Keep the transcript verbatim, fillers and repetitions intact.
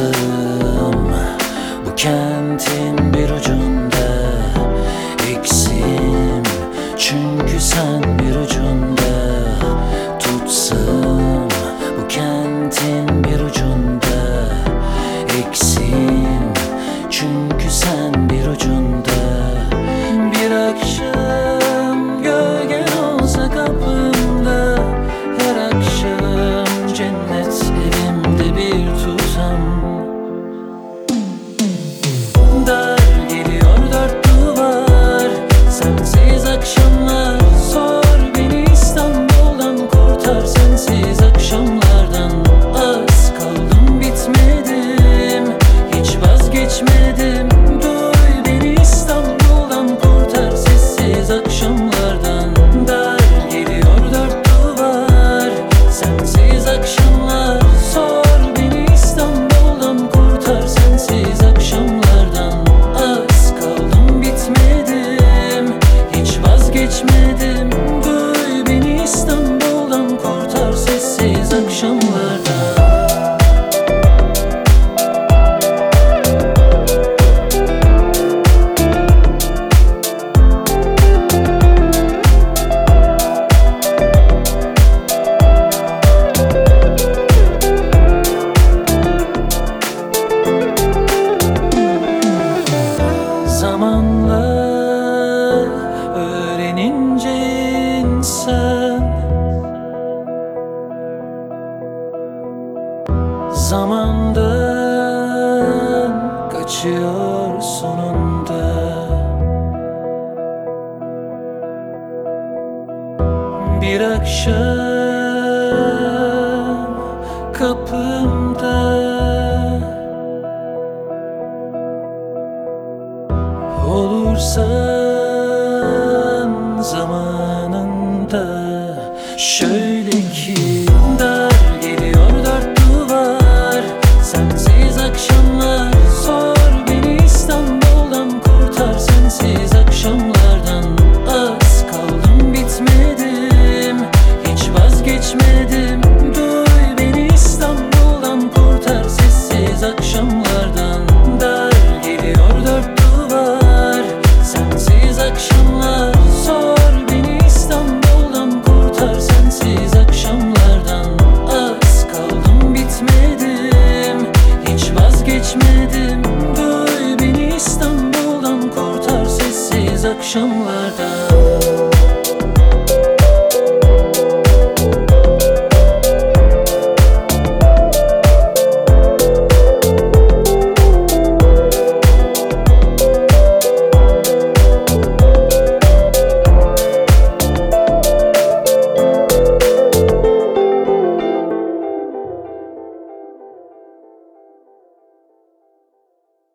tutsam bu kentin bir ucunda, eksim çünkü sen bir ucunda. Tutsam bu kentin bir ucunda, eksim çünkü sen bir ucunda. Bir akşam gölgen olsa kapımda, her akşam cennet evimde bir tutam. Dar geliyor dört duvar, sensiz akşamlar. Sor beni İstanbul'dan, kurtar sensiz akşamlardan. Az kaldım bitmedim, hiç vazgeçmedim. Duy beni İstanbul'dan, kurtar sessiz akşamlardan. Dar geliyor dört duvar, sensiz akşamlar. Sor beni İstanbul'dan, kurtar sensiz akşamlardan. Az kaldım bitmedim, hiç vazgeçmedim. Duy beni İstanbul'dan, kurtar sessiz akşamlardan. Zamanla öğrenince insan, zamandan kaçıyor sonunda. Bir akşam kapımda, olursan zamanında. Şöyle ki dar geliyor dört duvar, sensiz akşamlar. Sor beni İstanbul'dan, kurtar sensiz akşamlardan. Az kaldım bitmedim, hiç vazgeçmedim. Duy beni İstanbul'dan, kurtar sessiz akşamlardan. Dar geliyor dört duvar, sensiz akşamlar. Sor beni İstanbul'dan, kurtar sensiz akşamlardan. Az kaldım bitmedim, hiç vazgeçmedim. Duy beni İstanbul'dan, kurtar sessiz akşamlardan.